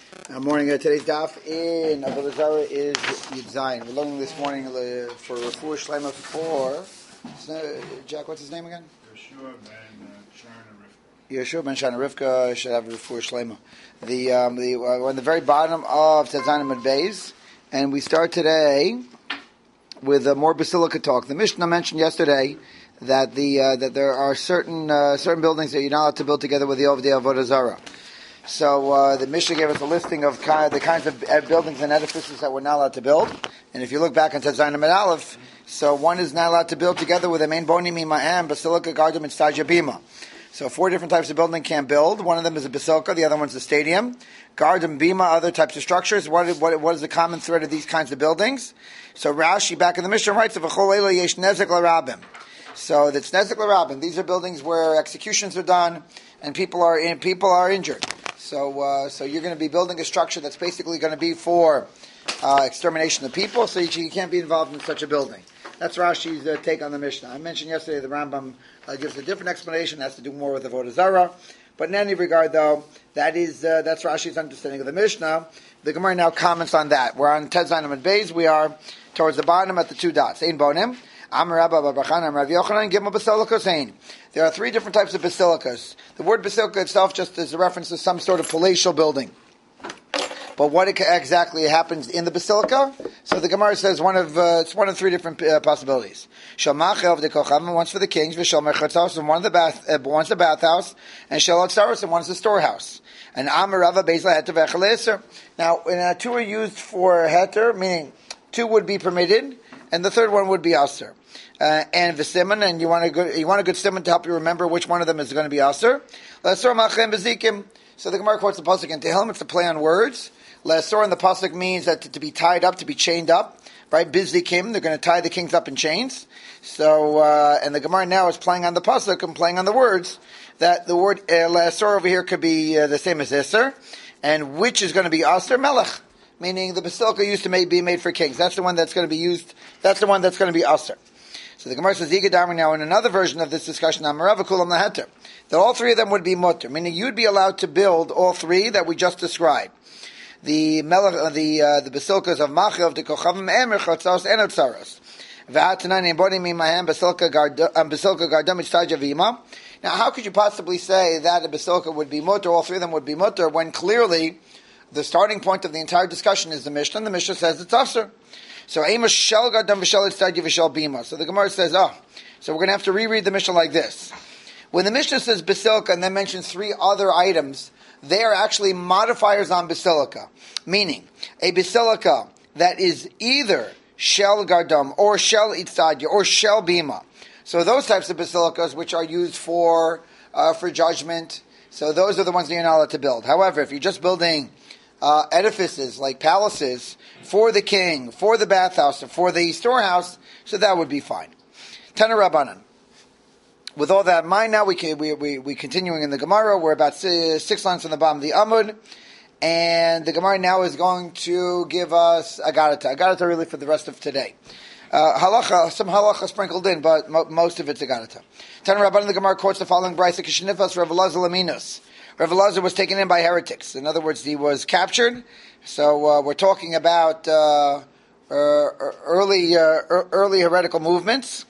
Morning. Today's daf in Avodah Zarah is Yud Zayin. We're learning this morning for Refuah Shlema for Jack. What's his name again? Yeshua ben Shana Rivka should have Refuah Shlema. We're on the very bottom of Tzayin Amud Beis, and we start today with more basilica talk. The Mishnah mentioned yesterday that that there are certain buildings that you're not allowed to build together with the Avodah Zarah. So the Mishnah gave us a listing of the kinds of buildings and edifices that we're not allowed to build. And if you look back into Zayin Amud Aleph, so one is not allowed to build together with a main bonim ima'am, basilica, garden, and stajia bima. So 4 different types of building can't build. One of them is a basilica, the other one's a stadium. Garden, bima, other types of structures. What is the common thread of these kinds of buildings? So Rashi, back in the Mishnah, writes of a chol eila yesh nezek larabim. So that's nezek larabim. These are buildings where executions are done and people are injured. So you're going to be building a structure that's basically going to be for extermination of people, so you can't be involved in such a building. That's Rashi's take on the Mishnah. I mentioned yesterday the Rambam gives a different explanation, has to do more with the Avodah Zarah. But in any regard, though, that's Rashi's understanding of the Mishnah. The Gemara now comments on that. We're on Tzayin Amud Beis. We are towards the bottom at the 2 dots. Ein bonim. There are 3 different types of basilicas. The word basilica itself just is a reference to some sort of palatial building. But what exactly happens in the basilica? So the Gemara says it's one of 3 different possibilities. Shel machel v'dekocham, one's for the kings, v'shel merchatzos, and one's the bathhouse, and shel otzaros, and one's the storehouse. And amarava bezla heter v'echel eser. Now, 2 are used for heter, meaning 2 would be permitted, and the 3rd one would be aser. And v'siman, and you want a good siman to help you remember which one of them is going to be aser. L'asor machem bezikim. So the Gemara quotes the pasuk in Tehillim. It's a play on words. L'asor in the pasuk means that to be tied up, to be chained up. Right? Bizikim. They're going to tie the kings up in chains. So and the Gemara now is playing on the pasuk and playing on the words. That the word l'asor over here could be the same as iser, and which is going to be aser melech, meaning the basilica used to be made for kings. That's the one that's going to be used. That's the one that's going to be aser. So the Gemara says, now in another version of this discussion, that all 3 of them would be mutter, meaning you'd be allowed to build all 3 that we just described. The basilicas of Machil, the Kochavim, Emer, Chatzos, and Otzaros. Basilica Gardam, Itztaja Vima. Now, how could you possibly say that a basilica would be mutter, all 3 of them would be mutter, when clearly the starting point of the entire discussion is the Mishnah, and the Mishnah says it's Afsar. So Amos Shel Gadam V'Shel Itztadia V'Shel Bima. So the Gemara says, so we're going to have to reread the Mishnah like this. When the Mishnah says basilica and then mentions 3 other items, they are actually modifiers on basilica. Meaning, a basilica that is either Shel Gadam or Shel Itztadia or Shel Bima. So those types of basilicas which are used for judgment, so those are the ones that you're not allowed to build. However, if you're just building edifices like palaces for the king, for the bathhouse, or for the storehouse, so that would be fine. Tana Rabbanan. With all that in mind, now we continuing in the Gemara. We're about 6 lines from the bottom of the Amud, and the Gemara now is going to give us Agarata really for the rest of today. Some halacha sprinkled in, but most of it's Agarata. Tana Rabbanan, the Gemara quotes the following brayso: Kishnifas Rav Elazar Laminus. Rav Elazar was taken in by heretics. In other words, he was captured. So we're talking about early heretical movements.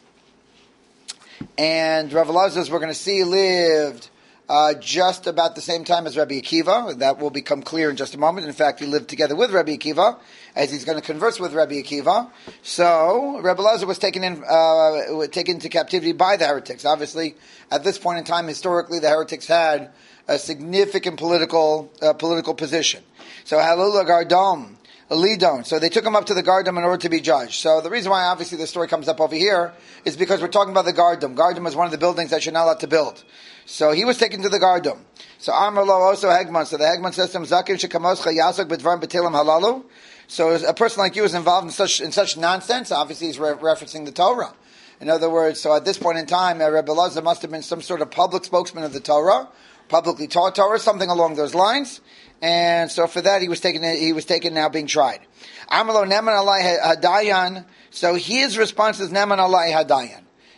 And Rav Elazar, as we're going to see, lived just about the same time as Rabbi Akiva. That will become clear in just a moment. In fact, he lived together with Rabbi Akiva, as he's going to converse with Rabbi Akiva. So Rav Elazar was taken into captivity by the heretics. Obviously, at this point in time, historically, the heretics had a significant political position. So Halula Gardam, Lidon. So they took him up to the Gardam in order to be judged. So the reason why obviously the story comes up over here is because we're talking about the Gardam. Gardam is one of the buildings that you're not allowed to build. So he was taken to the Gardam. So Amar Lo also Hegman. So the Hegman says to him, Zakir Shekamoscha Yasok B'Dvarim B'Tilim Halalu. So a person like you is involved in such nonsense. Obviously he's referencing the Torah. In other words, so at this point in time, Rebbe Elazar must have been some sort of public spokesman of the Torah, publicly taught Torah, something along those lines. And so for that, he was taken now being tried. Amalo Neman Alai Hadayan. So his response is Neman Alai Hadayan.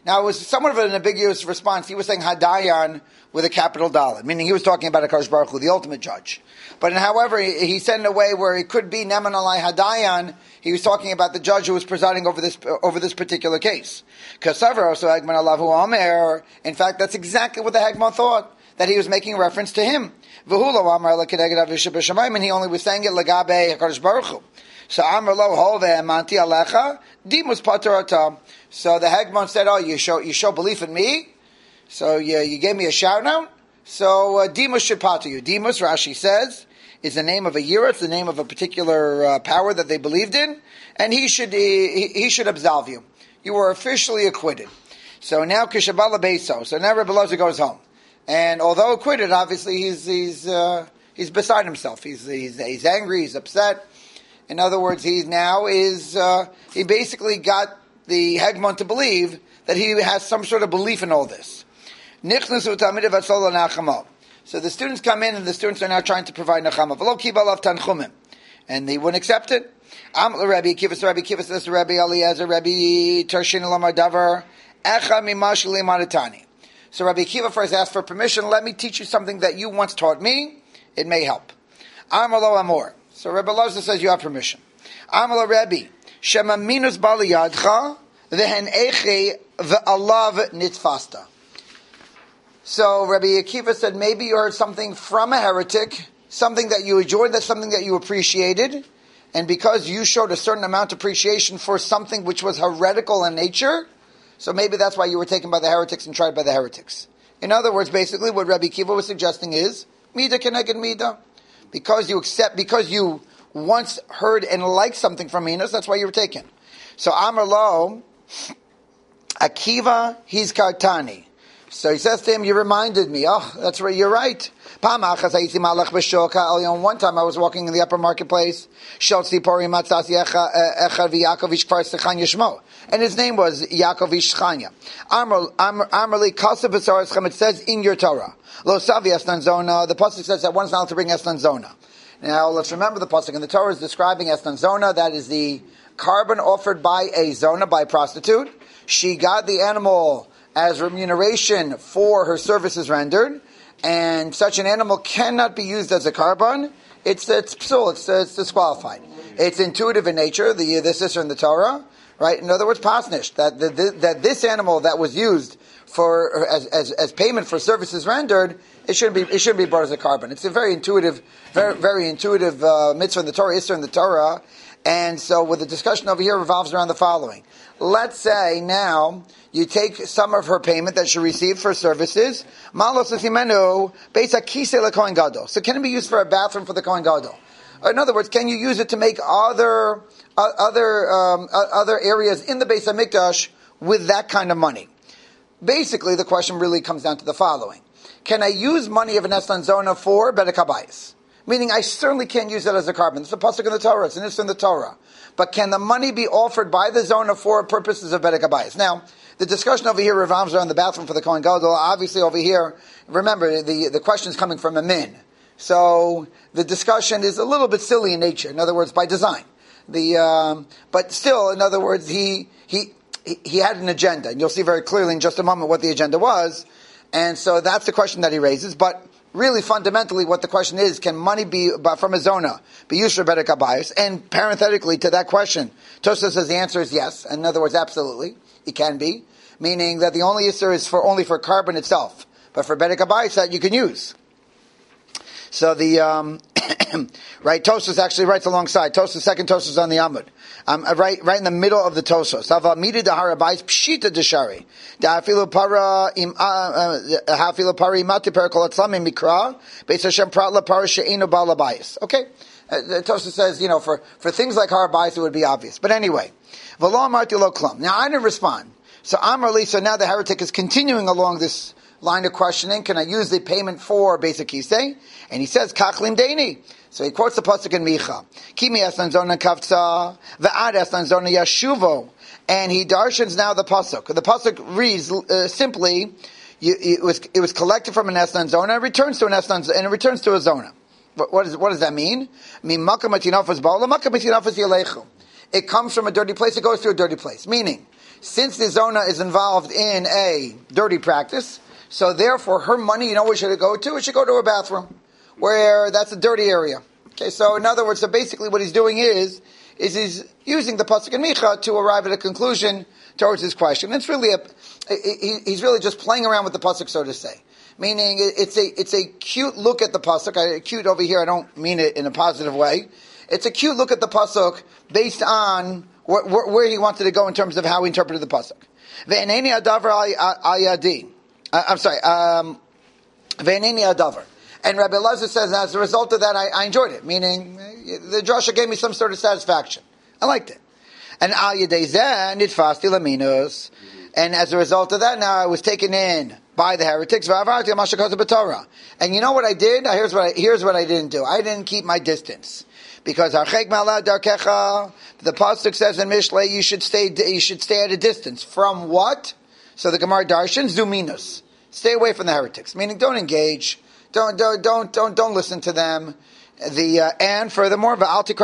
Now, it was somewhat of an ambiguous response. He was saying Hadayan with a capital Dalet, meaning he was talking about HaKadosh Baruch Hu, the ultimate judge. But however, he said in a way where it could be Neman Alai Hadayan, he was talking about the judge who was presiding over this particular case. Kasavar also Hegman Alahu Omer. In fact, that's exactly what the Hegman thought, that he was making reference to him. V'hulo Amar L'Kedeged Avisha B'Shamayim, and he only was saying it L'Gabe HaKadosh Baruch Hu. So Amar Lo Hove Manti Alecha Dimus Patarata. So the Hegman said, "Oh, you show belief in me. So you gave me a shout out. So Dimus should pater you. Dimus, Rashi says, is the name of a year. It's the name of a particular power that they believed in, and he should absolve you. You were officially acquitted. So now Kishabala Beso. So now Rebbe Loza goes home, and although acquitted, obviously he's beside himself. He's angry. He's upset. In other words, he basically got the Hegman to believe that he has some sort of belief in all this. So the students come in, and the students are now trying to provide nachama. And they wouldn't accept it. Rabbi Kiva says to Rabbi Eliezer, Rabbi Tershin Lamar Davar, Echa Mimash Limaritani. So Rabbi Kiva first asked for permission. Let me teach you something that you once taught me. It may help. Amar lo Amor. So Rabbi Loza says you have permission. Amar lo Rabbi, Shema minus bali yadcha, vehen eche v'alav nitfasta. So Rabbi Akiva said, maybe you heard something from a heretic, something that you enjoyed, that's something that you appreciated, and because you showed a certain amount of appreciation for something which was heretical in nature, so maybe that's why you were taken by the heretics and tried by the heretics. In other words, basically what Rabbi Akiva was suggesting is, Mida keneged Mida. Because you once heard and liked something from Minos, that's why you were taken. So Amar Lo, Akiva, he's Kartani. So he says to him, you reminded me. Oh, that's right, you're right. One time I was walking in the upper marketplace, and his name was Yaakov Ish Chanya. It says in your Torah, Lo Savi Estan Zona. The pasuk says that one's not allowed to bring Estan Zona. Now let's remember the pasuk, and the Torah is describing Estan Zona. That is the carbon offered by a zona, by a prostitute. She got the animal as remuneration for her services rendered, and such an animal cannot be used as a carbon. It's psul, it's disqualified. It's intuitive in nature. This is in the Torah, right? In other words, pasnish, that this animal that was used for as payment for services rendered, it shouldn't be brought as a carbon. It's a very intuitive mitzvah in the Torah, Isser in the Torah, and so with the discussion over here revolves around the following. Let's say now you take some of her payment that she received for services. So can it be used for a bathroom for the Kohen Gadol? In other words, can you use it to make other areas in the Beis Hamikdash with that kind of money? Basically, the question really comes down to the following: can I use money of an Estan Zona for Bedek HaBayis? Meaning, I certainly can't use it as a carbon. It's a pasuk in the Torah. It's an issue in the Torah. But can the money be offered by the zona for purposes of Bedek HaBayis? Now, the discussion over here revolves around the bathroom for the Kohen Gadol. Obviously, over here, remember, the question is coming from a min. So, the discussion is a little bit silly in nature. In other words, by design. But still, in other words, he had an agenda. And you'll see very clearly in just a moment what the agenda was. And so that's the question that he raises. But really, fundamentally, what the question is, can money be from a zona be used for Bedek HaBayis? And parenthetically to that question, Tosfos says the answer is yes. In other words, absolutely, it can be. Meaning that the only issue is only for carbon itself, but for Bedek HaBayis that you can use. So the right, Tosfos actually writes alongside. Second Tosfos on the Amud. Right in the middle of the Tosfos. Hava midi dahara bayis pshita deshari. Da'afilu para imati perikol atzlamim mikra. Beis Hashem pratla para she'enu bala bayis. Okay. Tosfos says, for things like harabayis it would be obvious. But anyway, v'lo amarti lo klam. Now I didn't respond. So Amrli. So now the heretic is continuing along this line of questioning. Can I use the payment for basic kisei? And he says, Kachlim Deini. So he quotes the pasuk in Micha. Kimi Estan Zona Kavtza, V'ad Estan Zona Yashuvo. And he darshans now the pasuk. The pasuk reads simply, it was collected from an Estan Zona, and it returns to an Estan Zona, and it returns to a Zona. What does that mean? It comes from a dirty place, it goes to a dirty place. Meaning, since the Zona is involved in a dirty practice, so therefore her money, you know where should it go to? It should go to her bathroom, where that's a dirty area. Okay, so in other words, so basically what he's doing is he's using the Pasuk in Micha to arrive at a conclusion towards his question. It's really he's really just playing around with the Pasuk, so to say. Meaning, it's a cute look at the pasuk. Cute over here, I don't mean it in a positive way. It's a cute look at the pasuk based on where he wanted to go in terms of how he interpreted the pasuk. Ve'eneni adavar ayadi. I'm sorry. Ve'eneni adavar. And Rabbi Elazar says, as a result of that, I enjoyed it. Meaning, the drasha gave me some sort of satisfaction. I liked it. And al yadei zeh nitfasti laminus. And as a result of that, now I was taken in by the heretics. And you know what I did? Here's what I didn't do. I didn't keep my distance. Because the pasuk says in Mishlei, you should stay at a distance. From what? So the Gemara Darshan, zuminus. Stay away from the heretics. Meaning, don't engage. Don't listen to them. And furthermore,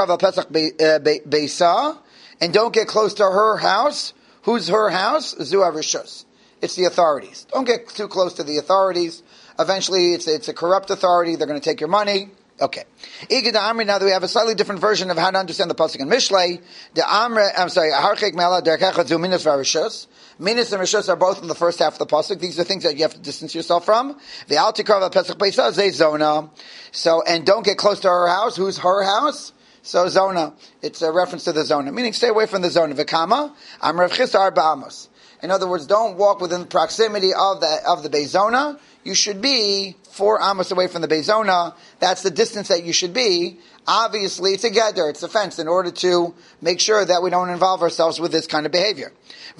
and don't get close to her house. Who's her house? Zu Arishus. It's the authorities. Don't get too close to the authorities. Eventually, it's a corrupt authority. They're going to take your money. Okay. Igid Amri. Now that we have a slightly different version of how to understand the pasuk in Mishlei. Harchek Mela Derkecha Zu Minas Varishus. Minas and Rishus are both in the first half of the pasuk. These are things that you have to distance yourself from. The Altikrav Pesach Beisa Ze Zona. So, and don't get close to her house. Who's her house? So Zona, it's a reference to the Zona, meaning stay away from the Zona. V'kama, am Rav Chisda Arba Amos. In other words, don't walk within the proximity of the Beis Zona. You should be 4 amos away from the Beis Zona. That's the distance that you should be. Obviously, it's a gather, it's a fence, in order to make sure that we don't involve ourselves with this kind of behavior.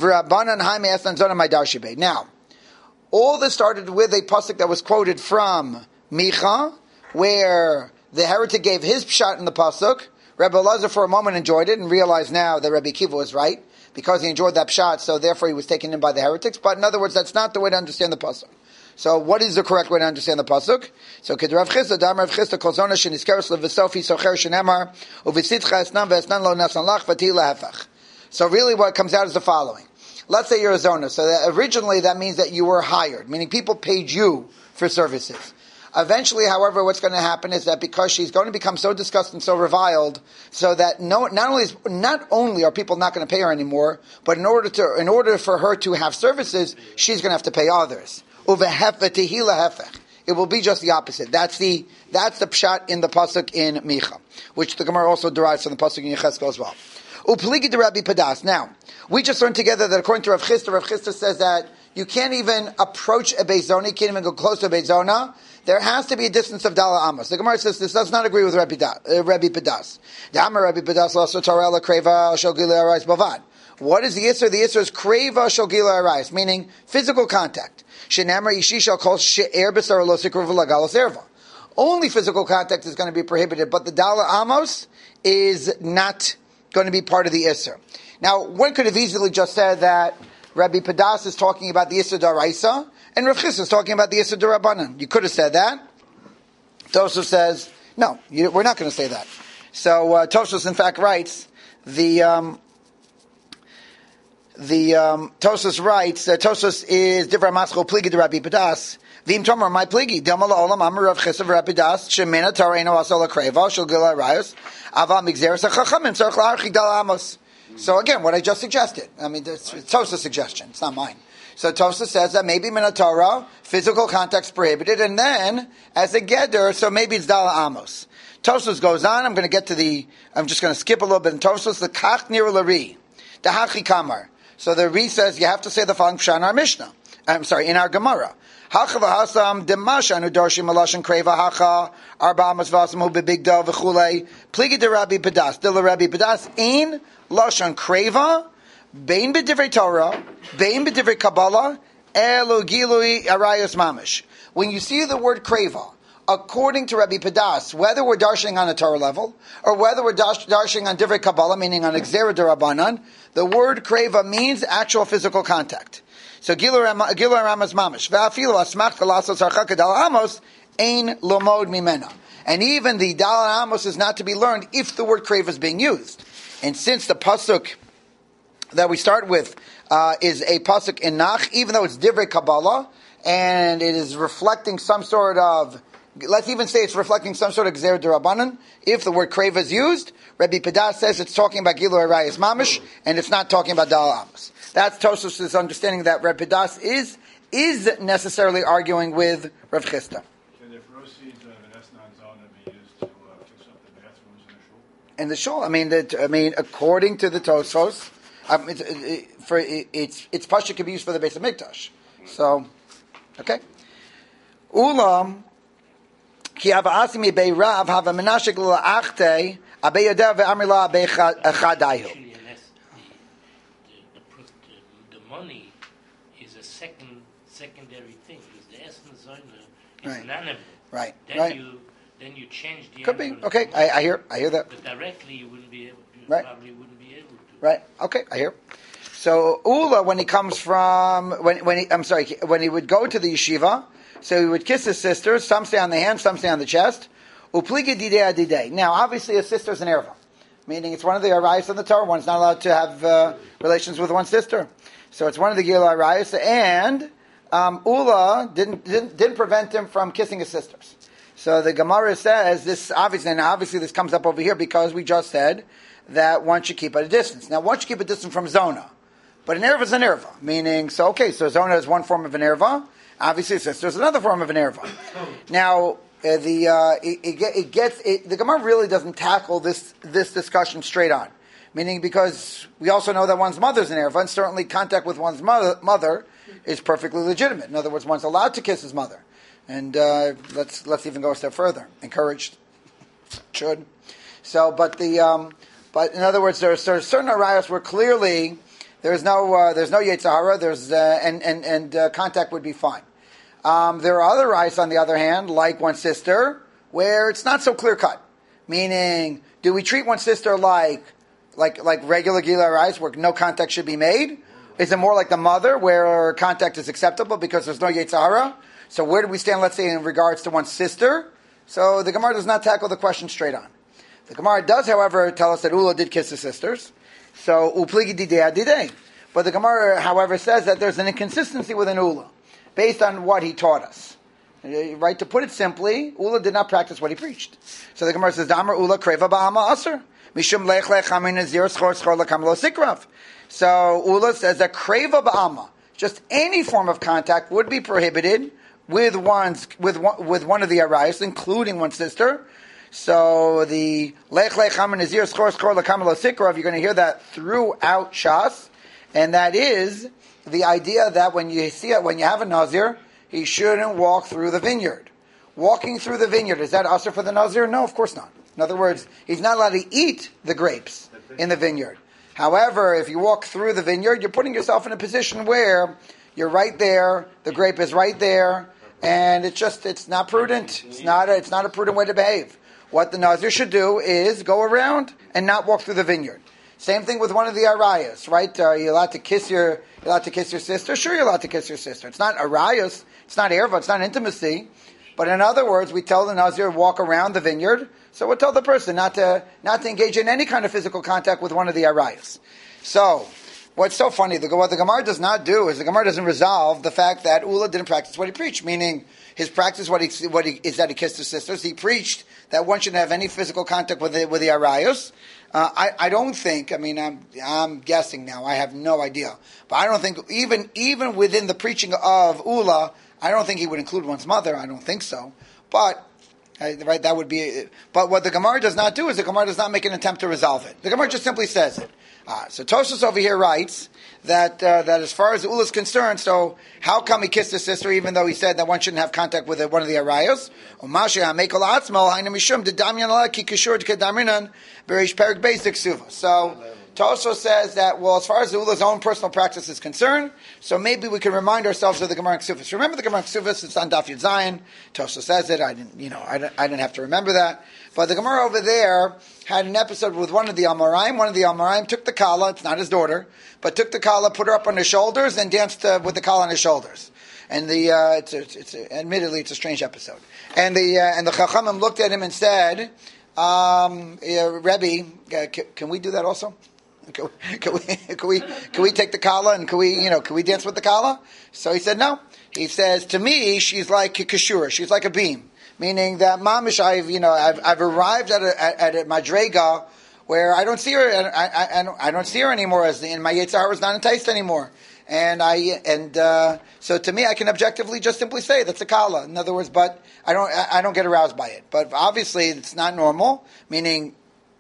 Now, all this started with a pasuk that was quoted from Micha, where the heretic gave his pshat in the pasuk. Rabbi Elazar for a moment enjoyed it and realized now that Rabbi Akiva was right because he enjoyed that pshat, so therefore he was taken in by the heretics. But in other words, that's not the way to understand the pasuk. So what is the correct way to understand the pasuk? So Rav Chisda, Dam Rav Chisda, Kol Zona sheniskeres levisofi socher shenemar uvisitcha esnam ve'esnan lo nasan lach v'ti lehefach. So really what comes out is the following. Let's say you're a Zona. So that originally that means that you were hired, meaning people paid you for services. Eventually, however, what's going to happen is that because she's going to become so disgusted and so reviled, so that not only are people not going to pay her anymore, but in order for her to have services, she's going to have to pay others. It will be just the opposite. That's the pshat in the pasuk in Micha, which the Gemara also derives from the pasuk in Yechezkel as well. Upligi de Rabbi Padas. Now, we just learned together that according to Rav Chisda says that you can't even approach a Beis Zona, you can't even go close to a Beis Zona. There has to be a distance of Dala Amos. The Gemara says this does not agree with Rabbi Padas. The Amar Rabbi Padas also Torah Kreva Shogila Arais Bavad. What is the Yisr? The Yisr is Kreva Shogila Arais, meaning physical contact. Shenamar Ishi shall call She'er B'Sar Lo Sikruv L'Galos Erva. Only physical contact is going to be prohibited, but the Dala Amos is not going to be part of the Yisr. Now, one could have easily just said that Rabbi Padas is talking about the Yisr D'Oraisa, and Rav Chisda is talking about the Yisr D'Rabbanan. You could have said that. Tosfos says, no, we're not going to say that. So Tosfos in fact writes, Tosfos writes, Tosfos is Divrei Maschil Pligi de Rabbi Padas, V'im Tomer my Pligi, Dilma La'olam Amar Rav Chisda Rabbi Padas, Shemina Tareino Asol Kreva, Shel Gila Rayos, Ava Migzeres HaChachamim, Tzarech La'archik Dal Amos. So again, what I just suggested. I mean, it's Tosfos' suggestion. It's not mine. So Tosfos says that maybe Torah, physical contact's prohibited, and then as a geder, so maybe it's Dala Amos. Tosfos goes on. I'm just going to skip a little bit in Tosfos. The Kach Nir Lari, the Hachi Kamar. So the Re says you have to say the following pshat in our Mishnah. In our Gemara. Hacha v'hasam demashanu darshim alashan kreva hacha arba amos v'asamu bebigdal v'chulei pligi de Rabbi Padas. De Rabbi Padas in lashon kreva. Bein b'divrei Torah, bein b'divrei Kabbalah, elu gilui arayos mamish. When you see the word kreva, according to Rabbi Padas, whether we're darshaning on a Torah level, or whether we're darshaning on divrei Kabbalah, meaning on Gzera D'Rabbanan, the word kreva means actual physical contact. So gilui arayos mamish. Ve'afilu asmach kalasos harchak dal amos ein lomod mimena. And even the dal amos is not to be learned if the word kreva is being used. And since the pasuk that we start with is a pasuk in Nach, even though it's Divrei Kabbalah, and it is reflecting some sort of, let's even say it's reflecting some sort of Gzer D'Rabbanan. If the word kreva is used, Rabbi Padas says it's talking about Gilui Arayos Mamish, and it's not talking about Dal Amos. That's Tosfos' understanding that Rabbi Padas is necessarily arguing with Rav Chisda. Can the proceeds of an Esnan Zona be used to fix up the bathrooms In the shul? I mean, according to the Tosfos, it's Pasha can be used for the Beis Hamikdash. So, okay. Ulam ki avasi mi bei Rav hava menashik la'achte abei yoder ve'amrila abei chadayu. The money is a secondary thing. Because the essence zone is Right. an animal. Right. Then Right. you change the Could be. animal. Okay. I hear that. But directly you wouldn't be able. You Right. probably wouldn't be able to. Right. Okay. I hear. So Ula, when he comes from when he would go to the yeshiva, so he would kiss his sisters. Some stay on the hand, some stay on the chest. Upliga didei adidei. Now, obviously, a sister is an erva, meaning it's one of the arayos in the Torah. One's not allowed to have relations with one sister, so it's one of the gilui arayos. And Ula didn't prevent him from kissing his sisters. So the Gemara says this obviously this comes up over here because we just said that one should keep at a distance. Now, one should keep a distance from Zona. But an erva is an erva, meaning, so Zona is one form of an erva. Obviously, a sister is another form of an erva. Now, the Gemara really doesn't tackle this discussion straight on. Meaning, because we also know that one's mother's an erva, and certainly contact with one's mother is perfectly legitimate. In other words, one's allowed to kiss his mother. And let's even go a step further. Encouraged. Should. So, but in other words, there are certain arayos where clearly there's no Yetzer Hara, and contact would be fine. There are other arayos, on the other hand, like one sister, where it's not so clear cut. Meaning, do we treat one sister like regular gilui arayos, where no contact should be made? Is it more like the mother, where contact is acceptable because there's no Yetzer Hara? So where do we stand, let's say, in regards to one's sister? So the Gemara does not tackle the question straight on. The Gemara does, however, tell us that Ula did kiss his sisters. So, upligi didei adidei. But the Gemara, however, says that there's an inconsistency within Ula, based on what he taught us. Right? To put it simply, Ula did not practice what he preached. So the Gemara says, Damar Ula kreva ba'ama aser. Mishum lech lech hamin nazir schor schor lekam lo sikrav. So Ula says that kreva ba'ama, just any form of contact would be prohibited with one of the arayos, including one's sister. So the lech lech hamin nazir schor schor lekam lo sikrav, you're going to hear that throughout Shas, and that is the idea that when you have a nazir, he shouldn't walk through the vineyard. Walking through the vineyard, is that usher for the nazir? No, of course not. In other words, he's not allowed to eat the grapes in the vineyard. However, if you walk through the vineyard, you're putting yourself in a position where you're right there, the grape is right there, and it's not prudent. It's not a prudent way to behave. What the nazir should do is go around and not walk through the vineyard. Same thing with one of the arayos, right? Are you allowed to kiss your sister? Sure, you're allowed to kiss your sister. It's not arayos, it's not erva, it's not intimacy. But in other words, we tell the nazir walk around the vineyard. So we'll tell the person not to engage in any kind of physical contact with one of the arayos. So what's so funny? What the Gemara does not do is the Gemara doesn't resolve the fact that Ula didn't practice what he preached. Meaning his practice is that he kissed his sisters. He preached that one shouldn't have any physical contact with the arayos. I don't think. I mean, I'm guessing now. I have no idea, but I don't think even within the preaching of Ula, I don't think he would include one's mother. I don't think so. But right, that would be. But what the Gemara does not do is the Gemara does not make an attempt to resolve it. The Gemara just simply says it. So Tosfos over here writes that as far as Ula is concerned, so how come he kissed his sister even though he said that one shouldn't have contact with one of the arayos? So Tosfos says that, well, as far as Ula's own personal practice is concerned, so maybe we can remind ourselves of the Gemara Ksufos. Remember the Gemara Ksufos? It's on Daf Yud Zayin. Tosfos says it. I didn't have to remember that. But the Gemara over there had an episode with one of the Amoraim. One of the Amoraim took the Kala, it's not his daughter, but took the Kala, put her up on his shoulders, and danced with the Kala on his shoulders. And admittedly, it's a strange episode. And the Chachamim looked at him and said, Rebbe, can we do that also? Can we take the kala and can we dance with the kala? So he said no. He says, to me, she's like a kashura. She's like a beam. Meaning that mamish, I've arrived at a madrega where I don't see her, and I don't see her anymore. And my Yetzer Hara is not enticed anymore. So to me, I can objectively just simply say that's a kala. In other words, but I don't get aroused by it. But obviously, it's not normal. Meaning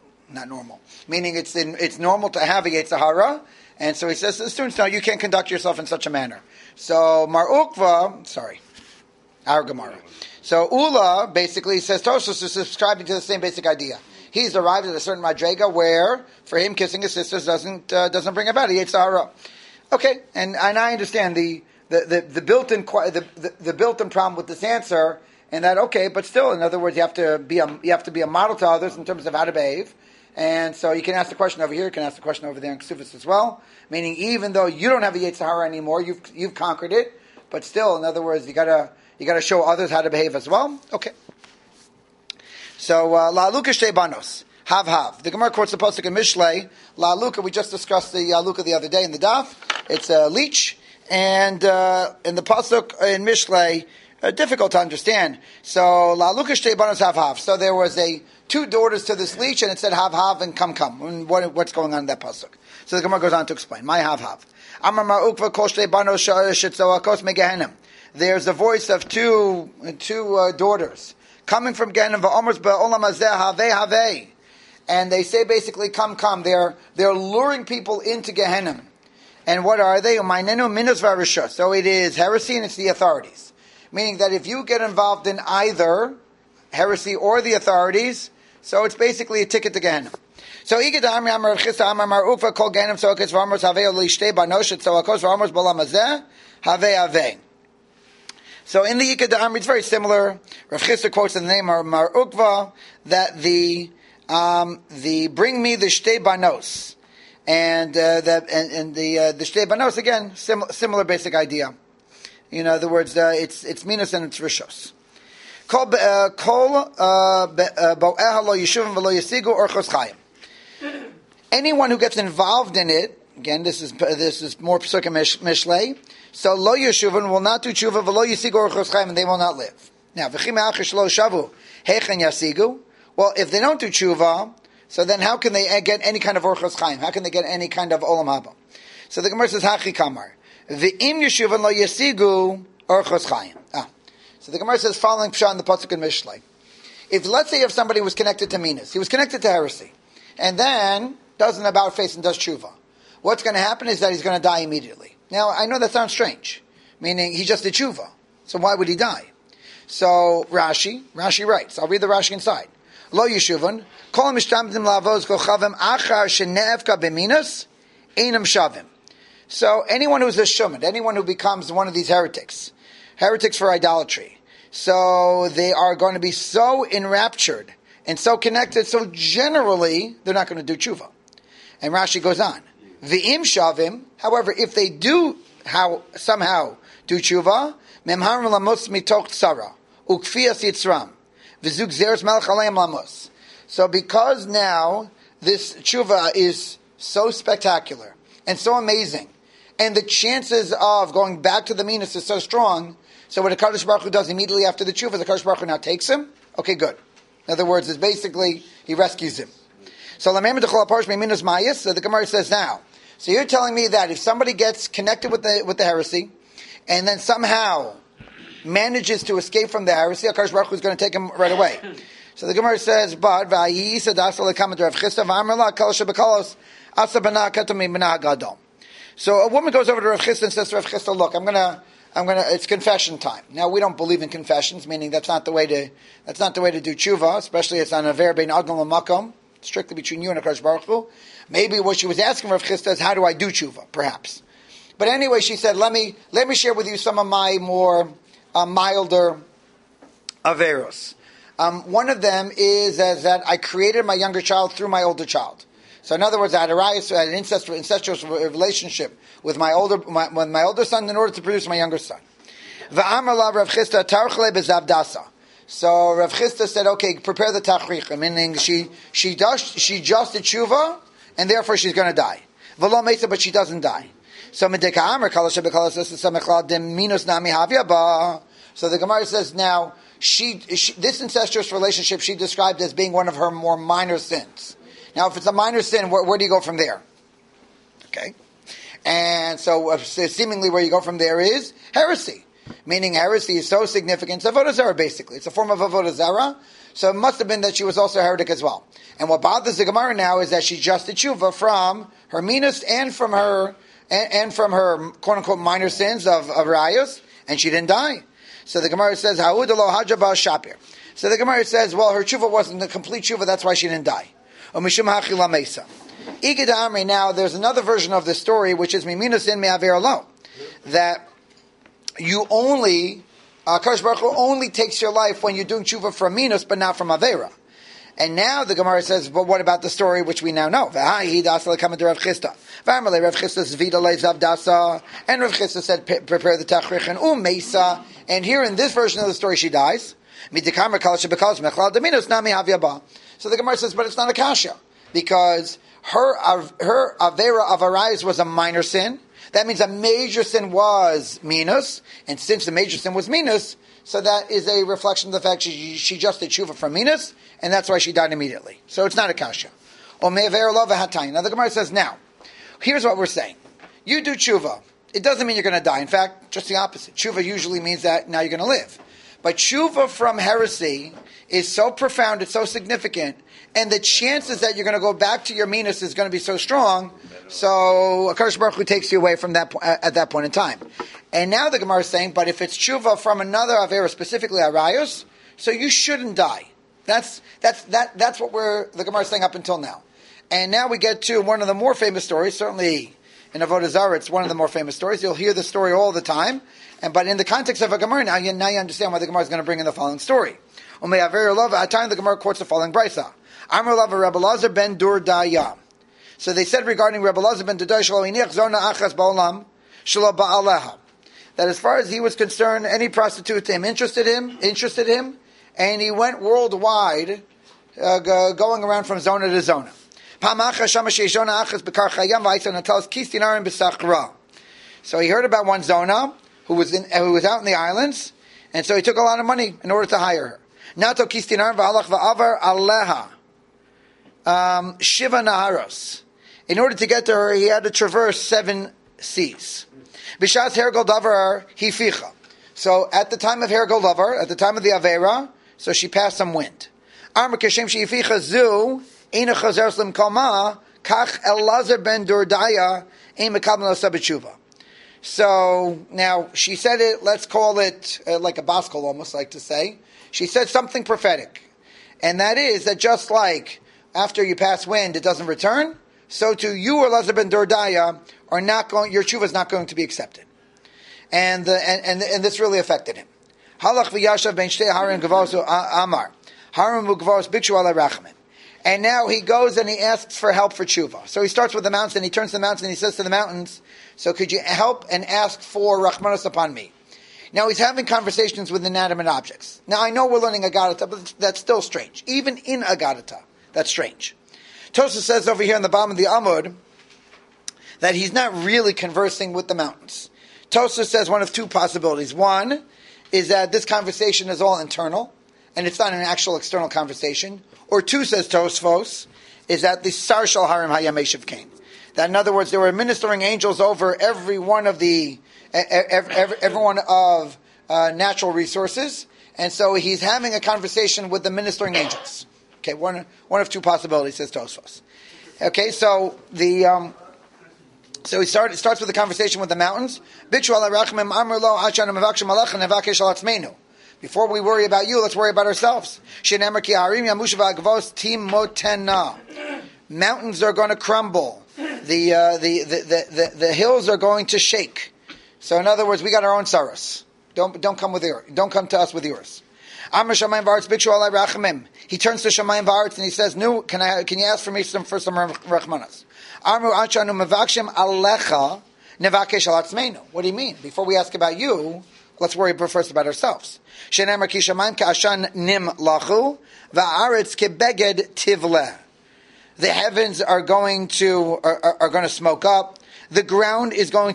it's normal to have a Yetzer Hara. And so he says to the students, no, you can't conduct yourself in such a manner. So Mar Ukva, our Gemara. So Ula basically says Tosfos is subscribing to the same basic idea. He's arrived at a certain madrega where, for him, kissing his sisters doesn't bring about a Yetzer Hara. Okay, and I understand the built-in the built-in problem with this answer, and that okay, but still, in other words, you have to be a model to others in terms of how to behave. And so you can ask the question over here, you can ask the question over there in Ksufis as well. Meaning, even though you don't have a Yetzer Hara anymore, you've conquered it, but still, in other words, you gotta show others how to behave as well. Okay. So la'aluka shtei banos hav. The Gemara quotes the pasuk in Mishlei. La'aluka, we just discussed the aluka the other day in the daf. It's a leech, and in the pasuk in Mishlei, difficult to understand. So la'aluka shtei banos hav. So there was two daughters to this leech, and it said hav and come. And what's going on in that pasuk? So the Gemara goes on to explain. My hav. Amar ma'ukva kol shtei banos shetzoakos megehenim. There's a voice of two daughters coming from Gehenim va'omers ba'olam hazeh havei. And they say basically, come. They're luring people into Gehenim. And what are they? Umaynenu minus v'arishah. So it is heresy and it's the authorities. Meaning that if you get involved in either heresy or the authorities, so it's basically a ticket to Gehenim. So Igad Amri Amar Chisa Amar Mar Ukva Kol Gehenim Soakos v'Omers Havei Lishtei Banoshet Soakos v'Omers ba'olam hazeh havei. So in the Yikad Amri, it's very similar. Rav Chisda quotes in the name of Mar Ukva that the bring me the Shtei Banos, and the Shtei Banos again similar basic idea. In other words, it's minas and it's rishos. Kol bo'eha lo yeshuvim v'lo yasigu orchos chayim. Anyone who gets involved in it, again, this is more Pesukim Mishlei. So lo yeshuvin will not do tshuva v'lo yasigu orchos chayim, and they will not live. Now v'chim achish lo shavu hechen yasigu. Well, if they don't do tshuva, so then how can they get any kind of orchos chayim? How can they get any kind of olam haba? So the Gemara says hachi kamar v'im yeshuvin lo yasigu orchos chayim. So the Gemara says following pshat in the pasuk in Mishlei. If let's say if somebody was connected to minas, he was connected to heresy, and then does an about face and does tshuva, what's going to happen is that he's going to die immediately. Now, I know that sounds strange, meaning he just did tshuva, so why would he die? So Rashi writes, I'll read the Rashi inside. Lo yeshuvon, kol mishtamdim lavos kochavim achar shenevka b'minas, einam shavim. So anyone who's a shuman, anyone who becomes one of these heretics for idolatry, so they are going to be so enraptured and so connected, so generally, they're not going to do tshuva. And Rashi goes on. V'im shavim, however, if they do somehow do tshuva, memharim lamos mitoch tzara, ukfiyas yitzram, v'zug zeres melech aleim lamos. So because now this tshuva is so spectacular and so amazing, and the chances of going back to the minas is so strong, so what the Kadosh Baruch Hu does immediately after the tshuva, the Kadosh Baruch Hu now takes him. Okay, good. In other words, it's basically he rescues him. So the Gemara says now. So you're telling me that if somebody gets connected with the heresy, and then somehow manages to escape from the heresy, Kadosh Baruch Hu is going to take him right away. So the Gemara says, but so a woman goes over to Rav Chisda and says to Rav Chisda, look, it's confession time. Now we don't believe in confessions, meaning that's not the way to do tshuva, especially it's on a ver bein adon l'makom, strictly between you and HaKadosh Baruch Hu. Maybe what she was asking Rav Chisda is, how do I do tshuva? Perhaps. But anyway, she said, let me share with you some of my more milder averos. One of them is that I created my younger child through my older child. So in other words, I had an incestuous relationship with my older son in order to produce my younger son. So Rav Chisda said, okay, prepare the tachricha, meaning she just did tshuva, and therefore she's going to die. V'lo meisa, but she doesn't die. So the Gemara says now, this incestuous relationship she described as being one of her more minor sins. Now, if it's a minor sin, where do you go from there? Okay. And so seemingly where you go from there is heresy. Meaning heresy is so significant. It's Avodah Zarah, basically. It's a form of Avodah Zarah. So it must have been that she was also a heretic as well. And what bothers the Gemara now is that she just did tshuva from her meanest and from her quote-unquote minor sins of rayos, and she didn't die. So the Gemara says, Ha'udalo hajabah shapir. So the Gemara says, well, her tshuva wasn't the complete tshuva, that's why she didn't die. Umishum hachila mesa. Igid Amri, now there's another version of this story, which is Mimina sin me'aver alo. That you only, Kadosh Baruch Hu only takes your life when you're doing tshuva from minus, but not from avera. And now the Gemara says, but what about the story which we now know? And Rav Chisda said, prepare the tachrich and mesa. And here in this version of the story, she dies. So the Gemara says, but it's not a kasha, because her avera of arayos was a minor sin. That means a major sin was minus, and since the major sin was minus, so that is a reflection of the fact she just did tshuva from minus, and that's why she died immediately. So it's not a kasha. Now the Gemara says, now, here's what we're saying. You do tshuva. It doesn't mean you're going to die. In fact, just the opposite. Tshuva usually means that now you're going to live. But tshuva from heresy is so profound, it's so significant, and the chances that you're going to go back to your minus is going to be so strong, so Akash Baruch Hu takes you away from that at that point in time. And now the Gemara is saying, but if it's tshuva from another avera, specifically arayos, so you shouldn't die. That's what the Gemara is saying up until now. And now we get to one of the more famous stories, certainly in Avodah Zarah, it's one of the more famous stories. You'll hear the story all the time. But in the context of a Gemara, now you understand why the Gemara is going to bring in the following story. At time the Gemara quotes the following brisa. Amar Lav Rebbe Lazar ben Durdaya. So they said regarding Rebbe Lazar ben Durdaya, that as far as he was concerned, any prostitute to him interested him, and he went worldwide, going around from zona to zona. So he heard about one zona who was out in the islands, and so he took a lot of money in order to hire her. Nato kistinar v'alach v'avar aleha shiva naharos. In order to get to her, he had to traverse 7 seas. B'shas hergol davar hificha. So at the time of hergol davar, at the time of the avera, so she passed some wind. Arma kashem shehificha zu ina chazer slim kalma kach Elazar ben Durdaya ein mekabel sabetshuva. So now she said it. Let's call it like a baskol, almost like to say. She said something prophetic, and that is that just like after you pass wind, it doesn't return. So to you, Elazar ben Durdaya, are not going. Your tshuva is not going to be accepted, and this really affected him. Halach v'yashav ben shtei harim gavosu amar harim ugvos bikshu alei rachamim. And now he goes and he asks for help for tshuva. So he starts with the mountains, and he turns to the mountains, and he says to the mountains, so could you help and ask for rachmanos upon me? Now he's having conversations with inanimate objects. Now I know we're learning Agadata, but that's still strange. Even in Agadata, that's strange. Tosha says over here in the bottom of the Amud that he's not really conversing with the mountains. Tosha says one of 2 possibilities. One is that this conversation is all internal, and it's not an actual external conversation. Or 2, says Tosfos, is that the Sar Shal Harim Hayameshiv came. That in other words, there were ministering angels over every one of natural resources, and so he's having a conversation with the ministering angels. Okay, one of 2 possibilities, says Tosfos. Okay, so so he starts with the conversation with the mountains. Before we worry about you, let's worry about ourselves. Mountains are going to crumble. The hills are going to shake. So in other words, we got our own saras. Don't come to us with yours. He turns to Shamayim V'aretz and he says, "No, can you ask for me some rachmanas?" What do you mean? Before we ask about you, let's worry first about ourselves. The heavens are going to smoke up. The ground is going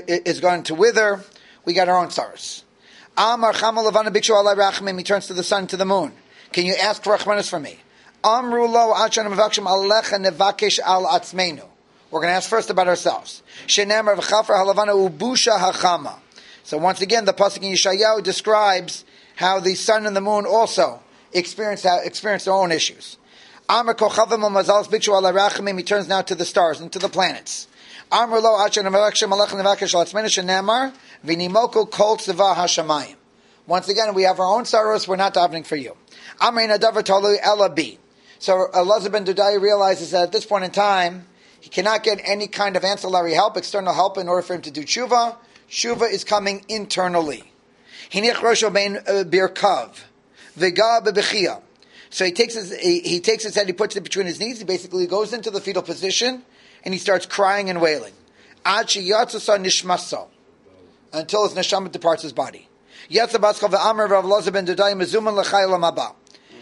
to wither. We got our own stars. Amar Chama Levana Bikshu Alai Rachmim. He turns to the sun, to the moon. Can you ask for Rachmanis for me? Amru Lo Achan Mevakshim Alecha Nevakesh Al Atzmeinu. We're going to ask first about ourselves. Shenemar V'Chafar Halavana Ubusha Hachama. So once again, the pasuk in Yeshayahu describes how the sun and the moon also experience their own issues. Amar Kochavim U'Mazalus Bikshu Alai Rachmim. He turns now to the stars and to the planets. Amru Lo Achan Mevakshim Alecha Nevakesh Al Atzmeinu. Shenemar V'Nimoku Kol Tzeva HaShamayim. Once again, we have our own sorrows. We're not davening for you. Amar Nadavar Tolu Elabi. So Elazar ben Dodai realizes that at this point in time, he cannot get any kind of ancillary help, external help, in order for him to do tshuva. Tshuva is coming internally. Hinich rosho bein birkav, v'ga bebechia. So he takes his head, he puts it between his knees, he basically goes into the fetal position, and he starts crying and wailing. Ad sheyatzasa nishmaso, until his neshama departs his body. Yatsa baskal v'amar Rav Elazar ben Dodai mezuman l'chai olam haba.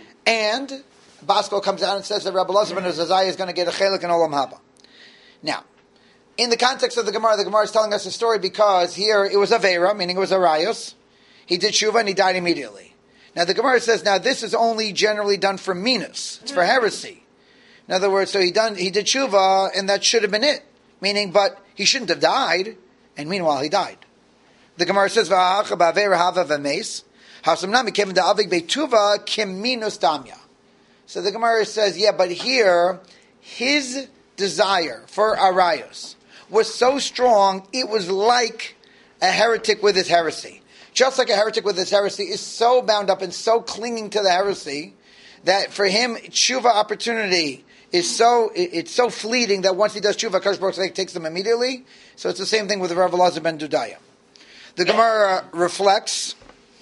And Basko comes out and says that Rabbi Elazar ben Azariah is going to get a chelik in Olam Haba. Now, in the context of the Gemara is telling us a story because here it was Avera, meaning it was Arayos. He did Shuvah and he died immediately. Now the Gemara says, now this is only generally done for Minas. It's for heresy. In other words, so he did Shuvah and that should have been it. Meaning, but he shouldn't have died, and meanwhile he died. The Gemara says, V'ha'acha ba'avera hava v'meis, ha'samnam ikem da'avik be'tuva kim minus damya. So the Gemara says, yeah, but here, his desire for Arayos was so strong, it was like a heretic with his heresy. Just like a heretic with his heresy is so bound up and so clinging to the heresy, that for him, tshuva opportunity is so fleeting that once he does tshuva, Kadosh Baruch Hu takes them immediately. So it's the same thing with Rav Elazar ben Dodaya. The Gemara reflects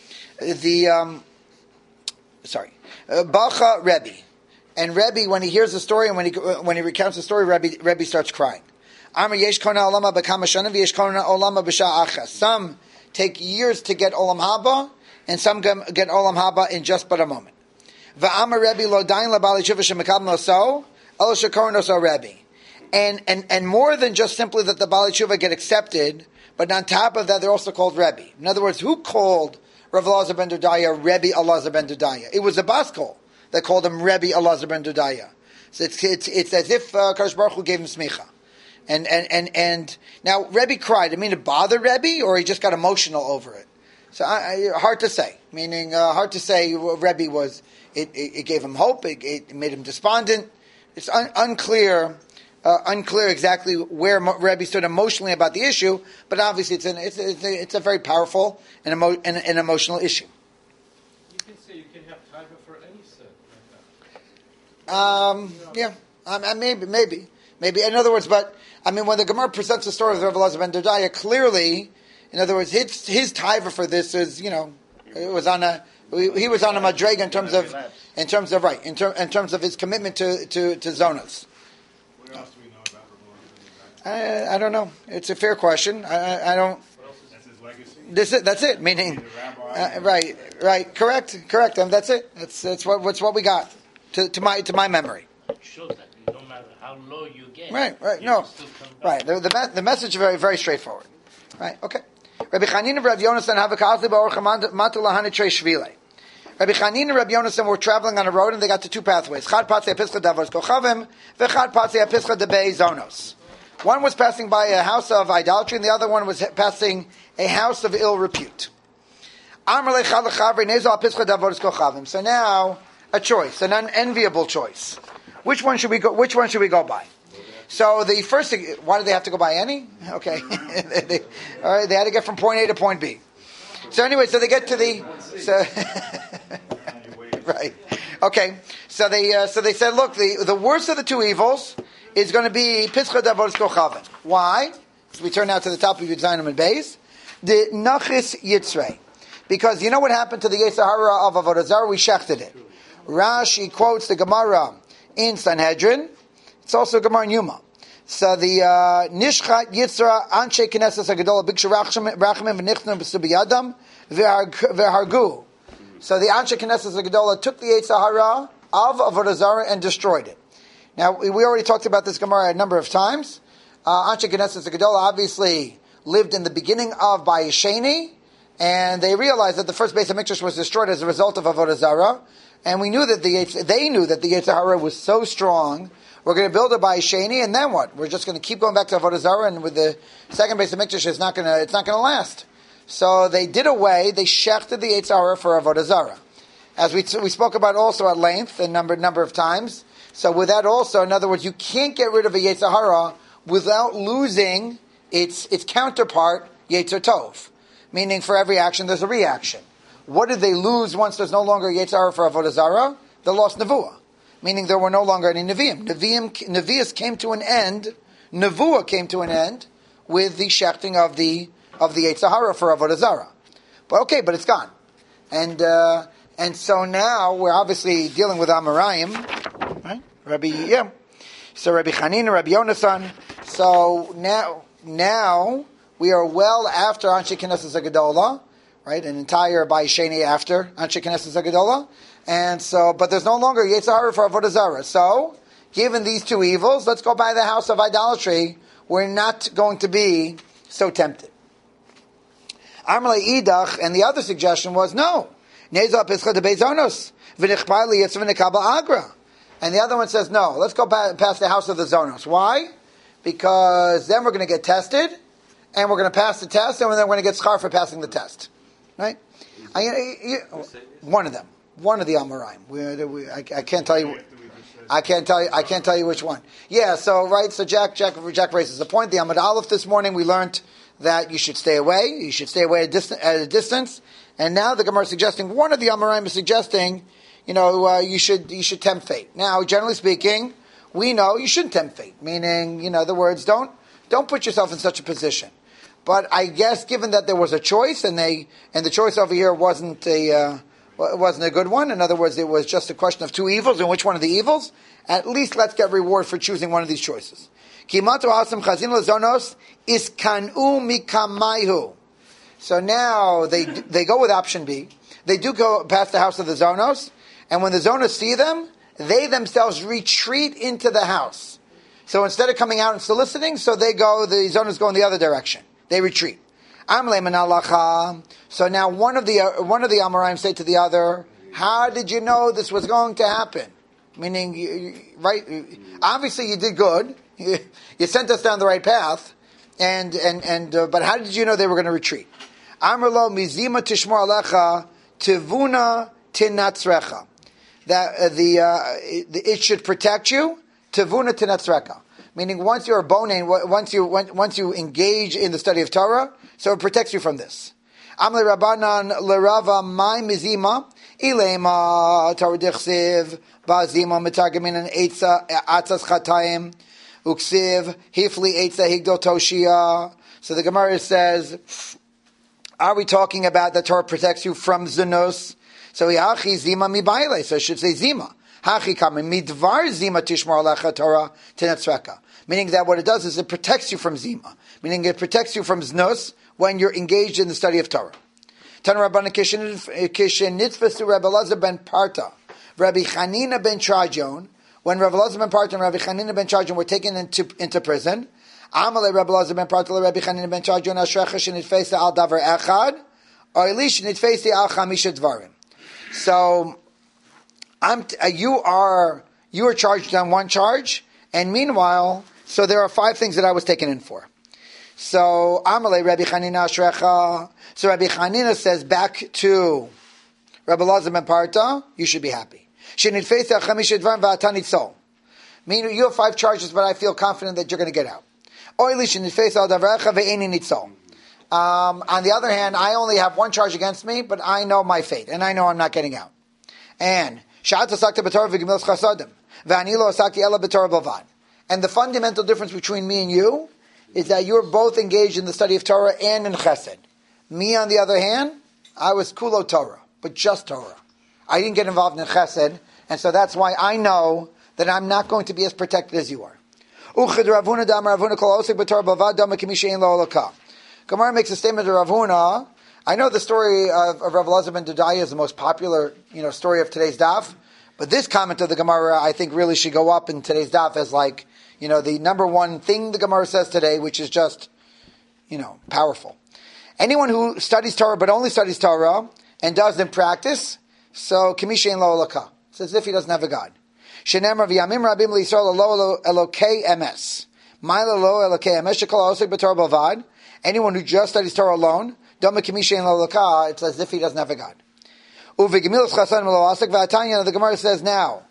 Bacha Rebbe. And Rebbe, when he hears the story and when he recounts the story, Rebbe starts crying. Amar yesh kona olama b'kama shana v'yesh kona olama b'sha achas. Some take years to get olam haba, and some get olam haba in just but a moment. V'amar Rebbe lo dayin labali tshuva shemekabel noso, elo shekor noso Rebbe. And more than just simply that the Bali Tshuva get accepted, but on top of that, they're also called Rebbe. In other words, who called Rav Elazar ben Dodaya Rebbe Elazar ben Dodaya? It was a Baskol that called him Rebbe Elazar ben Dodaya. So it's as if Kadosh Baruch Hu gave him smicha. And now Rebbe cried. I mean, it bothered Rebbe, or he just got emotional over it. So hard to say. Meaning, hard to say. Rebbe was. It gave him hope. It made him despondent. It's unclear exactly where Rebbe stood emotionally about the issue. But obviously, it's a very powerful and an emotional issue. You can say you can have taiva for any sin Yeah, maybe. In other words, but I mean, when the Gemara presents the story of Rav Elazar ben Dodaya, clearly, in other words, his taiva for this is, he was on a madrega in terms of his commitment to zonas. What else do we know about Rav Elazar ben Dodaya? I don't know. It's a fair question. I don't. That's his legacy? That's it. Meaning, right. Correct. That's it. That's what we got to my memory. It shows that no matter how low you get, right. You No, can still come back. right. The message is very, very straightforward. Right. Okay. Rabbi Chanin and Rabbi Yonasan have a kazli ba'orcha matu lahani trei shvile. Rabbi Chanin and Rabbi Yonasan were traveling on a road and they got to two pathways. Chad patzei apischa davos kochavim, v'chad patzei apischa debei zonos. One was passing by a house of idolatry, and the other one was passing a house of ill repute. So now, a choice, an unenviable choice. Which one should we go by? So the first thing, why did they have to go by any? Okay, all right, they had to get from point A to point B. So anyway, so they get to right. Okay, so they said, look, the worst of the two evils is going to be Pischa Davos Kochavim. Why? So we turn now to the top of Yudzayinim and Beis. The Nachis Yitzrei. Because you know what happened to the Yetzer Hara of Avodah Zarah? We shechted it. Rashi quotes the Gemara in Sanhedrin. It's also Gemara in Yuma. So the Nishchat Yitzra Anshe Knesset Hagadola Bikshu Rachamim V'Nichnu B'Subiyadam V'Hargu. So the Anshe Knesset Hagadola took the Yetzer Hara of Avodah Zarah and destroyed it. Now, we already talked about this Gemara a number of times. Anshe Knesset Gedola obviously lived in the beginning of Bayesheni, and they realized that the first Beis HaMikdash was destroyed as a result of Avodah Zarah, and they knew that the Yetzer Hara was so strong. We're going to build a Bayesheni, and then what? We're just going to keep going back to Avodah Zarah, and with the second Beis HaMikdash, it's not going to last. So they did away. They shechted the Yetzer Hara for Avodah Zarah, as we spoke about also at length a number of times. So with that also, in other words, you can't get rid of a Yetzer Hara without losing its counterpart, Yetzer Tov. Meaning for every action, there's a reaction. What did they lose once there's no longer Yetzer Hara for Avodah Zarah? They lost Nevuah. Meaning there were no longer any Nevi'im. Nevi'us came to an end, Nevuah came to an end with the shechting of the Yetzer Hara for Avodah Zarah. But it's gone. And so now we're obviously dealing with Amoraim, right? So Rabbi Chanina, Rabbi Yonasan. So now we are well after Anshe Knesset Gedola, right? An entire Bayesheni after Anshe Knesset Gedola. And so, but there's no longer Yetzer Hara for Avodah Zarah. So, given these two evils, let's go by the house of idolatry. We're not going to be so tempted. Amrle Idach, and the other suggestion was no. Nezah Pescha de Bezonos, v'nichpar liyetzav v'nikabel agra. And the other one says, no, let's go past the house of the Zonos. Why? Because then we're going to get tested, and we're going to pass the test, and then we're going to get schar for passing the test. Right? One of them. One of the Amoraim. I can't tell you. I can't tell you which one. Yeah. So right. So Jack raises the point. The Amud Aleph this morning we learned that you should stay away. You should stay away at a distance. And now the Gemara is suggesting one of the Amoraim is suggesting, you should tempt fate. Now, generally speaking, we know you shouldn't tempt fate. Meaning, in other words, don't put yourself in such a position. But I guess given that there was a choice and the choice over here wasn't a good one. In other words, it was just a question of two evils, and which one of the evils? At least let's get reward for choosing one of these choices. So now they go with option B. They do go past the house of the Zonos, and when the Zonos see them, they themselves retreat into the house. So instead of coming out and soliciting, the Zonos go in the other direction. They retreat. So now one of the Amoraim say to the other, how did you know this was going to happen? Meaning, right? Obviously you did good. You sent us down the right path. But how did you know they were going to retreat? Amrlo mizima tishmor alecha tivuna tinatzrecha. That it should protect you. Tivuna tinatzrecha. Meaning, once you're a bonain, once you engage in the study of Torah, so it protects you from this. Amle Rabbanan lerava my mizima ilema Torah dichsiv bazima mitargaminan eitza atzas chatayim uksiv hifli eitza higdol toshia. So the Gemara says, are we talking about that Torah protects you from zinos? So yachi zima mibaile. So it should say zima. Hachi kamen midvar zima tishmar alecha Torah tinatzreka. Meaning that what it does is it protects you from zima. Meaning it protects you from znos when you're engaged in the study of Torah. Tana Rabbana Kishin Nitzvus Rabbi Elazar ben Parta, Rabbi Chanina ben Charjon. When Rabbi Elazar ben Parta and Rabbi Chanina ben Charjon were taken into prison, Amalei Rabbi Elazar ben Parta Rabbi Chanina ben Charjon Ashrecha shenitfesa al davar echad, or elish shenitfesa al chamisha dvarim. So you are charged on one charge, and meanwhile, so there are 5 things that I was taken in for. So Amalei Rabbi Chanina Ashrecha. So Rabbi Chanina says back to Rabbi Elazar ben Parta, you should be happy. Shenitfesa al chamisha dvarim va'ata nitzol. Meaning you have 5 charges, but I feel confident that you're going to get out. On the other hand, I only have 1 charge against me, but I know my fate, and I know I'm not getting out. And the fundamental difference between me and you is that you're both engaged in the study of Torah and in Chesed. Me, on the other hand, I was kulo Torah, but just Torah. I didn't get involved in Chesed, and so that's why I know that I'm not going to be as protected as you are. Gemara makes a statement to Rav Huna. I know the story of Rav Elazar ben Dodaya is the most popular, story of today's daf, But this comment of the Gemara, I think, really should go up in today's daf as like, the number one thing the Gemara says today, which is just, powerful. Anyone who studies Torah but only studies Torah and doesn't practice, so Kamisha in Lo Elokah. It's as if he doesn't have a God. Shenemar v'yamim rabim l'Yisrael lo Elokei emes. Ma'ila lo Elokei emes shekol osek b'Torah b'avad. Anyone who just studies Torah alone, Doma Kamisha in Lo Elokah, it's as if he doesn't have a God. Uvigemilas chasan lo osek v'atanya. The Gemara says now,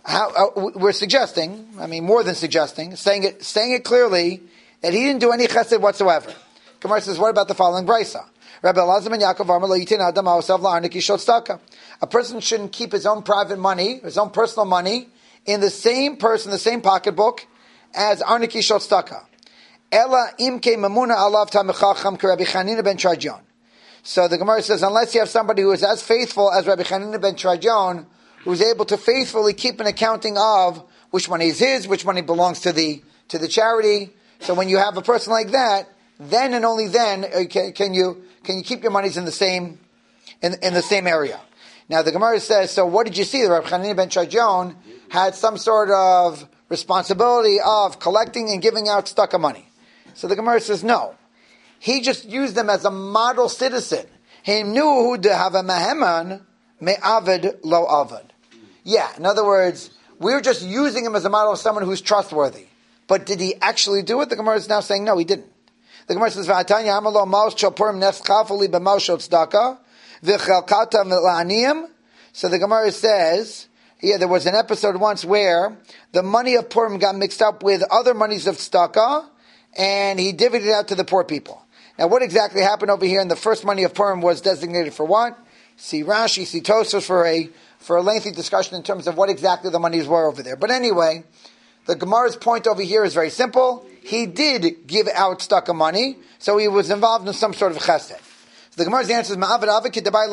we're suggesting, more than suggesting, saying it clearly that he didn't do any chesed whatsoever. Gemara says, what about the following brisa? Rabbi Elazar ben Yaakov Amar lo yitin adam ha'osav la'arnik yishot tzedakah. A person shouldn't keep his own private money, his own personal money, in the same pocketbook as arnik yishot tzedakah. Ela imke mamuna alav tamechacham k'Rabbi Chanina ben Tarjon. So the Gemara says, unless you have somebody who is as faithful as Rabbi Chanina ben Tarjon, who's able to faithfully keep an accounting of which money is his, which money belongs to the charity. So when you have a person like that, then and only then can you keep your monies in the same in the same area. Now the Gemara says, so what did you see? The Rabbi Chanina ben Tarjon had some sort of responsibility of collecting and giving out tzedakah money. So the Gemara says, no. He just used them as a model citizen. He knew who to have a meheman me'avid lo avad. Yeah, in other words, we're just using him as a model of someone who's trustworthy. But did he actually do it? The Gemara is now saying, no, he didn't. The Gemara says, "V'atanya amalo maus chopurim nefchafuli b'maus tzedakah v'chelkata mil'aniyim." So the Gemara says, there was an episode once where the money of Purim got mixed up with other monies of tzedakah, and he divvied it out to the poor people. Now, what exactly happened over here? And the first money of Purim was designated for what? See Rashi, see Tosfos for a lengthy discussion in terms of what exactly the monies were over there. But anyway, the Gemara's point over here is very simple. He did give out tzedakah money, so he was involved in some sort of chesed. So the Gemara's answer is, Ma'avid avid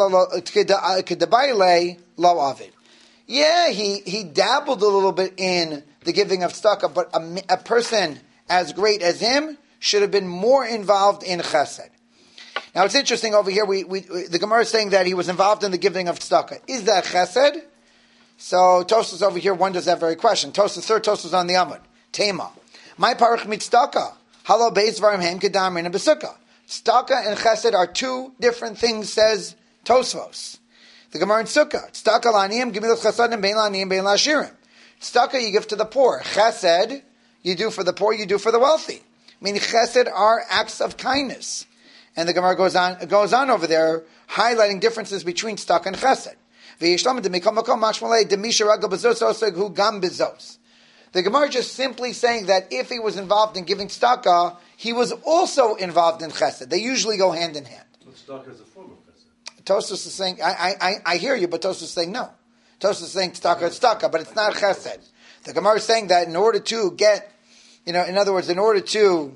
kedabai lo avid. Yeah, he dabbled a little bit in the giving of tzedakah, but a person as great as him should have been more involved in chesed. Now it's interesting over here, the Gemara is saying that he was involved in the giving of tzedakah. Is that chesed? So Tosfos over here wonders that very question. Third Tosfos on the Amud. Tema. My parach mit tzedakah. Halo beis varim hem kedamrin and besukah. Tzedakah and chesed are two different things, says Tosfos. The Gemara in Sukkah. Tzedakah la'aniyim gemilas chasadim bein la'aniyim bein la'ashirim. Tzedakah you give to the poor. Chesed you do for the poor, you do for the wealthy. Meaning chesed are acts of kindness. And the Gemara goes on over there, highlighting differences between tzedakah and chesed. The Gemara is just simply saying that if he was involved in giving tzedakah, he was also involved in chesed. They usually go hand in hand. But tzedakah is a form of chesed. Tosfos is saying, I hear you, but Tosfos is saying no. Tosfos is saying tzedakah is tzedakah, but it's not chesed. The Gemara is saying that in order to get, in other words, in order to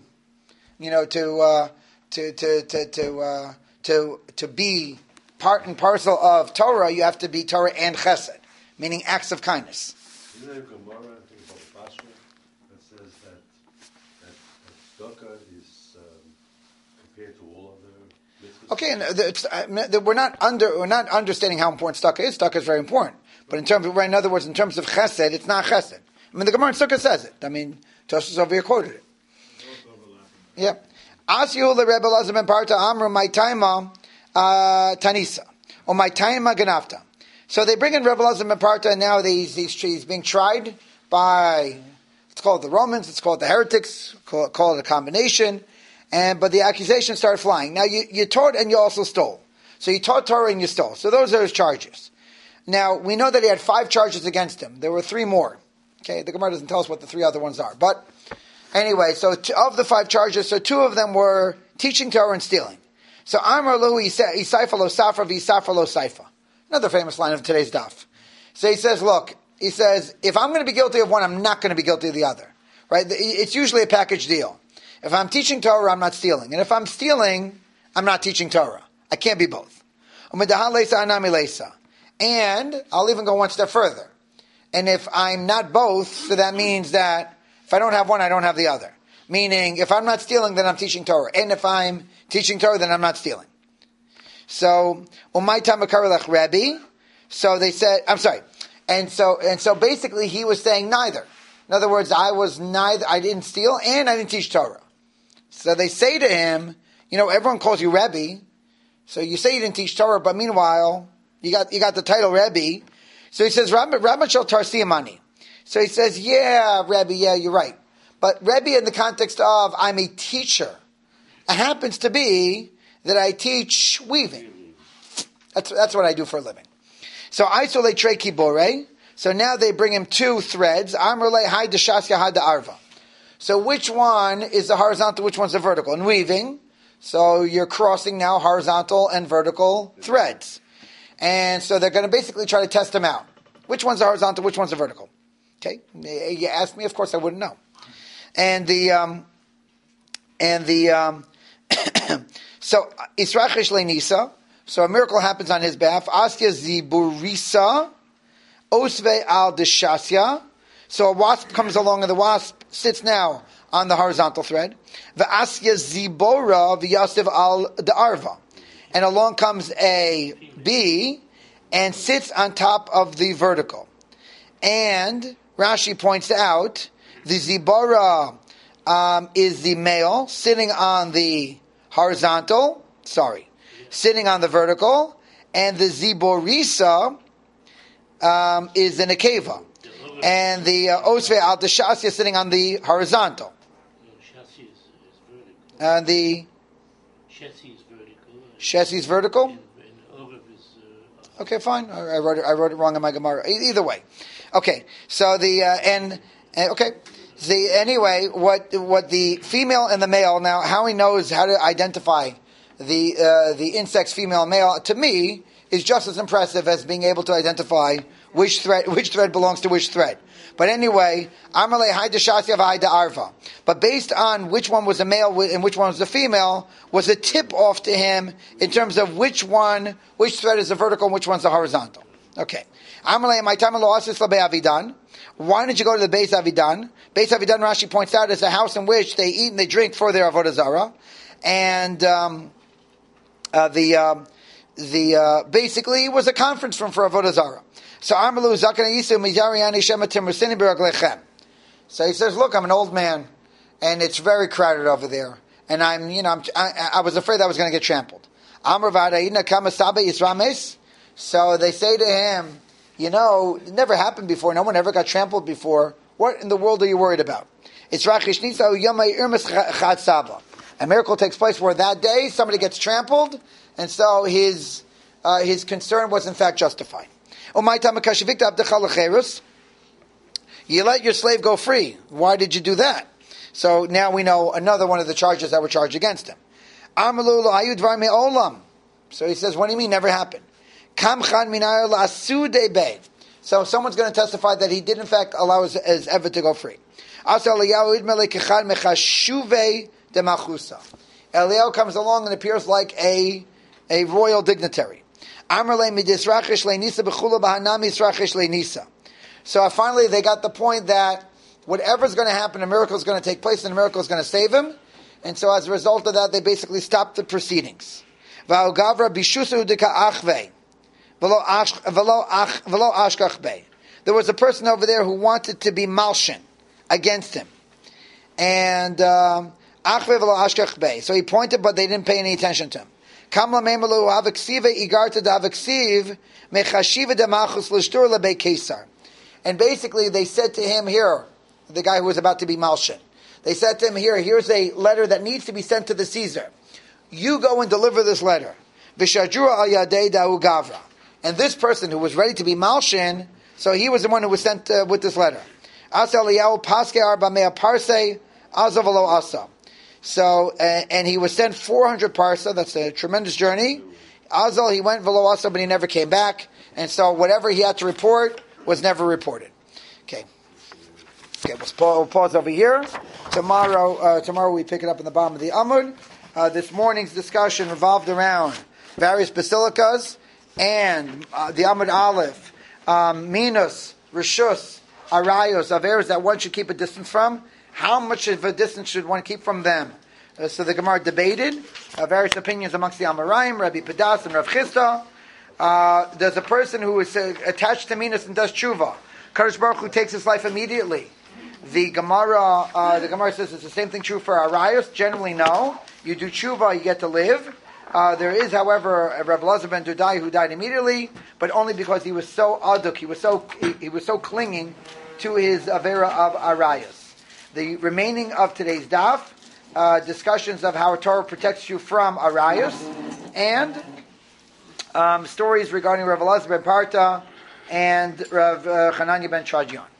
be part and parcel of Torah, you have to be Torah and chesed, meaning acts of kindness. Isn't there a Gemara, I think about Basra, that says that tzedakah is compared to all other mitzvahs? Okay, and we're not understanding how important tzedakah is. Tzedakah is very important, but in terms of chesed, it's not chesed. The Gemara in Sukkah says it. Tosfos over here quoted it. Yeah. Asyu le Rebbe Elazar ben Parta Amru my taima tanisa or my taima ganafta. So they bring in Rebbe Elazar ben Parta, and now he's being tried by, it's called the Romans, it's called the heretics, call it a combination, but the accusations started flying. Now you taught and you also stole. So you taught Torah and you stole. So those are his charges. Now we know that he had 5 charges against him. There were 3 more. Okay, the Gemara doesn't tell us what the 3 other ones are, but anyway, so of the 5 charges, so 2 of them were teaching Torah and stealing. So Amar Lu Isaifa lo Safra v'Isafra lo Saifa. Another famous line of today's daf. So he says, look, if I'm going to be guilty of one, I'm not going to be guilty of the other. Right? It's usually a package deal. If I'm teaching Torah, I'm not stealing. And if I'm stealing, I'm not teaching Torah. I can't be both. And I'll even go one step further. And if I'm not both, so that means that if I don't have one, I don't have the other. Meaning, if I'm not stealing, then I'm teaching Torah. And if I'm teaching Torah, then I'm not stealing. So, Umay Tamakarelech Rebbe. So they said, I'm sorry. And so basically he was saying neither. In other words, I didn't steal and I didn't teach Torah. So they say to him, everyone calls you Rebbe, so you say you didn't teach Torah, but meanwhile, you got the title Rebbe. So he says, Rabban Shel Tarsiyamani. So he says, yeah, Rebbe, yeah, you're right. But Rebbe in the context of, I'm a teacher. It happens to be that I teach weaving. That's what I do for a living. So isolate Trei Kibore. So now they bring him 2 threads. Amrle Hai de Shasya Hai de Arva. So which one is the horizontal, which one's the vertical? In weaving, so you're crossing now horizontal and vertical threads. And so they're going to basically try to test them out. Which one's the horizontal, which one's the vertical? Okay? You ask me, of course I wouldn't know. And so Israchish Lenisa, so a miracle happens on his behalf. Asya Ziburisa, Osve al Deshasya. So a wasp comes along, and the wasp sits now on the horizontal thread. V'asya Zibora v'yasev al De'arva. And along comes a bee and sits on top of the vertical. And Rashi points out the Zibora is the male sitting on the horizontal, sitting on the vertical, and the Ziborisa is the Nekeva. And the Osve al Deshasya is sitting on the horizontal. Shasi is vertical. And the Shasi is vertical. Shesi is vertical? And Ovav is... Okay, fine. I wrote it wrong in my Gemara. Either way. Okay, so anyway, what the female and the male, now how he knows how to identify the insect's female and male, to me, is just as impressive as being able to identify which thread belongs to which thread. But anyway, Amalei Haida Shasya Vaida Arva. But based on which one was the male and which one was the female, was a tip off to him in terms of which thread is the vertical and which one's the horizontal. Okay. Amalei my time Avidan. Why did you go to the Beis Avidan? Beis Avidan, Rashi points out, is a house in which they eat and they drink for their Avodah Zarah. And basically it was a conference room for Avodah Zarah. So Amalu Zakana Yisu Mizariani Shema Timrusini Biraglechem. So he says, look, I'm an old man, and it's very crowded over there, and I was afraid I was going to get trampled. Amar Vadaina Kama Sabe Isrames. So they say to him, it never happened before. No one ever got trampled before. What in the world are you worried about? It's Rachish Nisa Yamai Irmis Chad Saba. A miracle takes place where that day somebody gets trampled, and so his concern was in fact justified. You let your slave go free. Why did you do that? So now we know another one of the charges that were charged against him. So he says, what do you mean never happened? So someone's going to testify that he did in fact allow his Eved to go free. Eliyahu comes along and appears like a royal dignitary. So finally they got the point that whatever's going to happen, a miracle is going to take place and a miracle is going to save him. And so as a result of that, they basically stopped the proceedings. There was a person over there who wanted to be malshin against him. And so he pointed, but they didn't pay any attention to him. And basically they said to him, here, the guy who was about to be malshin, they said to him, here's a letter that needs to be sent to the Caesar. You go and deliver this letter. And this person who was ready to be malshin, so he was the one who was sent with this letter. So, and he was sent 400 parsa, that's a tremendous journey. Azal, he went velo asa, but he never came back. And so whatever he had to report was never reported. Okay, we'll pause over here. Tomorrow we pick it up in the bottom of the Amud. This morning's discussion revolved around various basilicas and the Amud Aleph, Minus, Rishus, Arayos, Averas that one should keep a distance from. How much of a distance should one keep from them? So the Gemara debated various opinions amongst the Amoraim, Rabbi Pedas and Rav Chisda. There's a person who is attached to Minas and does tshuva. Kadosh Baruch Hu takes his life immediately. The Gemara says it's the same thing true for Arayos. Generally, no. You do tshuva, you get to live. There is, however, a Rav Elazar ben Dudai who died immediately, but only because he was so aduk, he was so clinging to his avera of Arayos. The remaining of today's daf, discussions of how Torah protects you from Arayos, and stories regarding Rav Elazar ben Parta and Rav Chananya ben Chadyon.